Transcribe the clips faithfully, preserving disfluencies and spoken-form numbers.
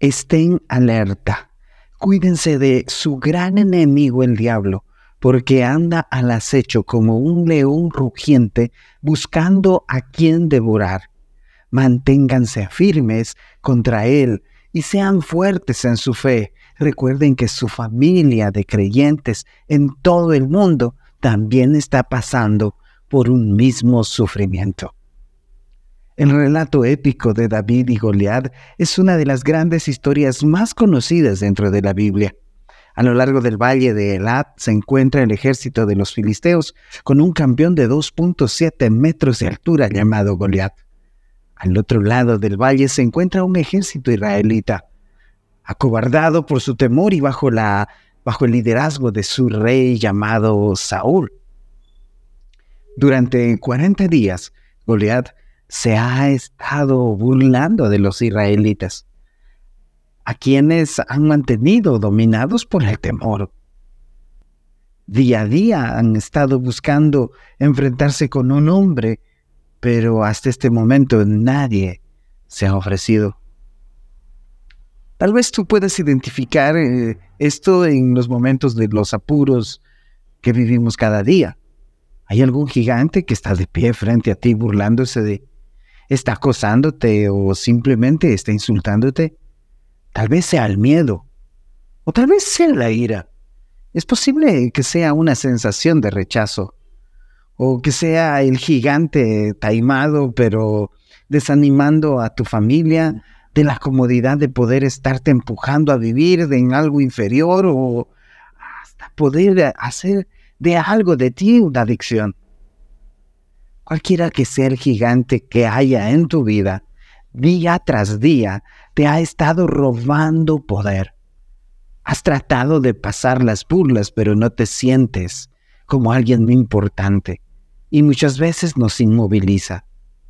Estén alerta. Cuídense de su gran enemigo el diablo, porque anda al acecho como un león rugiente buscando a quien devorar. Manténganse firmes contra él y sean fuertes en su fe. Recuerden que su familia de creyentes en todo el mundo también está pasando por un mismo sufrimiento. El relato épico de David y Goliat es una de las grandes historias más conocidas dentro de la Biblia. A lo largo del valle de Elat se encuentra el ejército de los filisteos con un campeón de dos punto siete metros de altura llamado Goliat. Al otro lado del valle se encuentra un ejército israelita, acobardado por su temor y bajo, la, bajo el liderazgo de su rey llamado Saúl. Durante cuarenta días, Goliat se ha estado burlando de los israelitas, a quienes han mantenido dominados por el temor. Día a día han estado buscando enfrentarse con un hombre, pero hasta este momento nadie se ha ofrecido. Tal vez tú puedas identificar eh, esto en los momentos de los apuros que vivimos cada día. ¿Hay algún gigante que está de pie frente a ti burlándose de, está acosándote o simplemente está insultándote? Tal vez sea el miedo, o tal vez sea la ira. Es posible que sea una sensación de rechazo, o que sea el gigante taimado, pero desanimando a tu familia de la comodidad de poder estarte empujando a vivir de en algo inferior, o hasta poder hacer de algo de ti una adicción. Cualquiera que sea el gigante que haya en tu vida, día tras día te ha estado robando poder. Has tratado de pasar las burlas, pero no te sientes como alguien muy importante. Y muchas veces nos inmoviliza,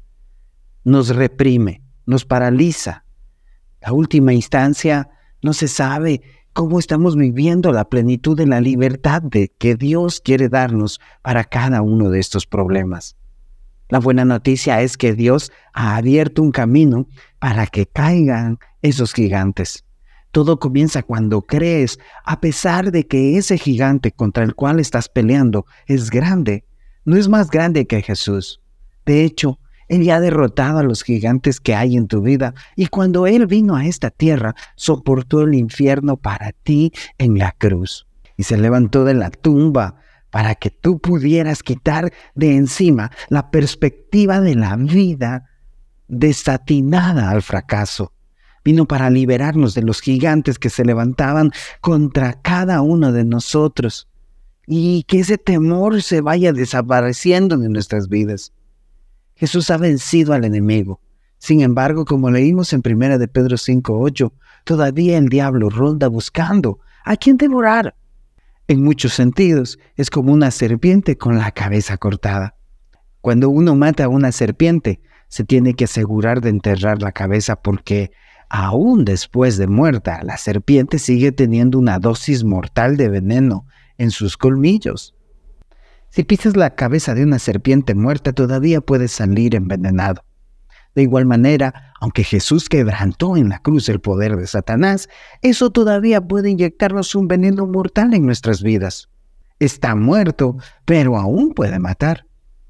nos reprime, nos paraliza. La última instancia, no se sabe cómo estamos viviendo la plenitud de la libertad de que Dios quiere darnos para cada uno de estos problemas. La buena noticia es que Dios ha abierto un camino para que caigan esos gigantes. Todo comienza cuando crees, a pesar de que ese gigante contra el cual estás peleando es grande, no es más grande que Jesús. De hecho, Él ya ha derrotado a los gigantes que hay en tu vida, y cuando Él vino a esta tierra, soportó el infierno para ti en la cruz. Y se levantó de la tumba para que tú pudieras quitar de encima la perspectiva de la vida desatinada al fracaso. Vino para liberarnos de los gigantes que se levantaban contra cada uno de nosotros y que ese temor se vaya desapareciendo de nuestras vidas. Jesús ha vencido al enemigo. Sin embargo, como leímos en primera de Pedro cinco ocho, todavía el diablo ronda buscando a quien devorar. En muchos sentidos, es como una serpiente con la cabeza cortada. Cuando uno mata a una serpiente, se tiene que asegurar de enterrar la cabeza porque aún después de muerta, la serpiente sigue teniendo una dosis mortal de veneno en sus colmillos. Si pisas la cabeza de una serpiente muerta, todavía puedes salir envenenado. De igual manera, aunque Jesús quebrantó en la cruz el poder de Satanás, eso todavía puede inyectarnos un veneno mortal en nuestras vidas. Está muerto, pero aún puede matar.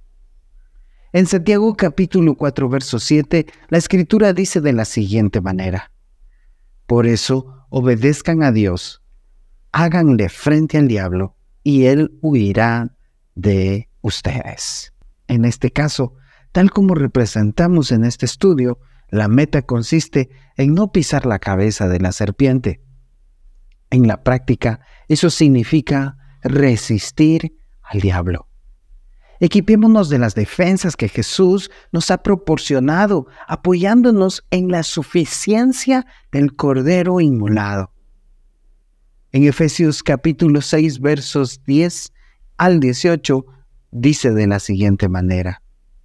En Santiago capítulo cuatro, verso siete, la Escritura dice de la siguiente manera: por eso, obedezcan a Dios, háganle frente al diablo, y él huirá de ustedes. En este caso, tal como representamos en este estudio, la meta consiste en no pisar la cabeza de la serpiente. En la práctica, eso significa resistir al diablo. Equipémonos de las defensas que Jesús nos ha proporcionado, apoyándonos en la suficiencia del Cordero inmolado. En Efesios capítulo seis, versos diez al dieciocho, dice de la siguiente manera: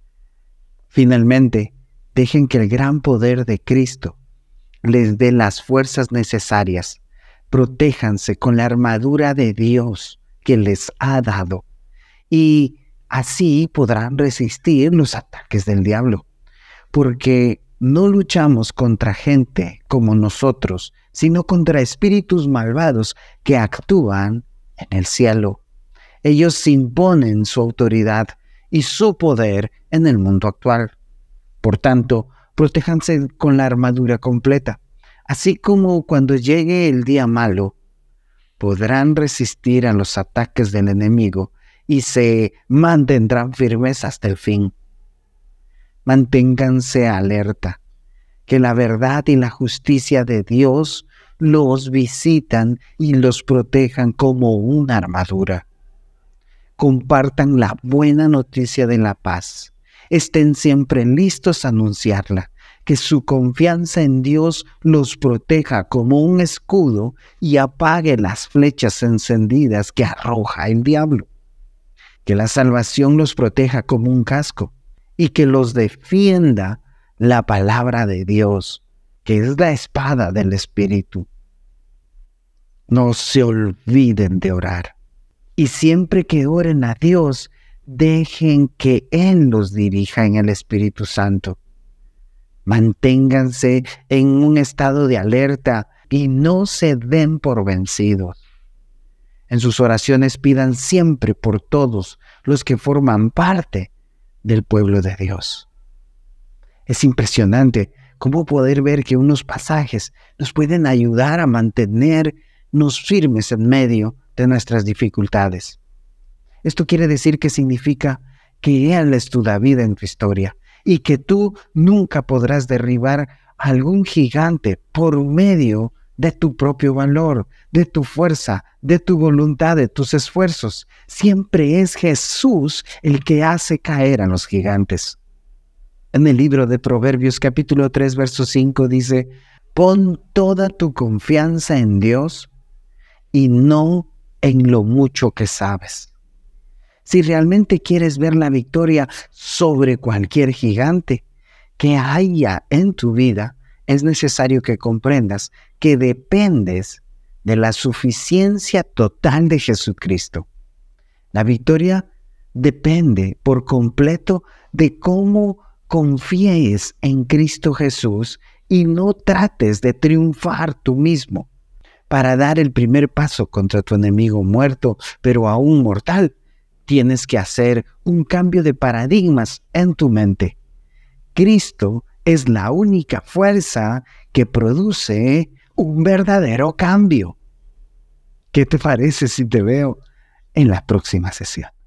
finalmente, dejen que el gran poder de Cristo les dé las fuerzas necesarias. Protéjanse con la armadura de Dios que les ha dado, y así podrán resistir los ataques del diablo. Porque no luchamos contra gente como nosotros, sino contra espíritus malvados que actúan en el cielo. Ellos imponen su autoridad y su poder en el mundo actual. Por tanto, protéjanse con la armadura completa, así como cuando llegue el día malo, podrán resistir a los ataques del enemigo y se mantendrán firmes hasta el fin. Manténganse alerta, que la verdad y la justicia de Dios los visitan y los protejan como una armadura. Compartan la buena noticia de la paz. Estén siempre listos a anunciarla. Que su confianza en Dios los proteja como un escudo y apague las flechas encendidas que arroja el diablo. Que la salvación los proteja como un casco y que los defienda la palabra de Dios, que es la espada del Espíritu. No se olviden de orar. Y siempre que oren a Dios, dejen que Él los dirija en el Espíritu Santo. Manténganse en un estado de alerta y no se den por vencidos. En sus oraciones pidan siempre por todos los que forman parte del pueblo de Dios. Es impresionante cómo poder ver que unos pasajes nos pueden ayudar a mantenernos firmes en medio de nuestras dificultades. Esto quiere decir que significa que Él es tu David en tu historia y que tú nunca podrás derribar a algún gigante por medio de tu propio valor, de tu fuerza, de tu voluntad, de tus esfuerzos. Siempre es Jesús el que hace caer a los gigantes. En el libro de Proverbios capítulo tres, verso cinco dice: pon toda tu confianza en Dios y no en lo mucho que sabes. Si realmente quieres ver la victoria sobre cualquier gigante que haya en tu vida, es necesario que comprendas que dependes de la suficiencia total de Jesucristo. La victoria depende por completo de cómo confíes en Cristo Jesús y no trates de triunfar tú mismo. Para dar el primer paso contra tu enemigo muerto, pero aún mortal, tienes que hacer un cambio de paradigmas en tu mente. Cristo es la única fuerza que produce un verdadero cambio. ¿Qué te parece si te veo en la próxima sesión?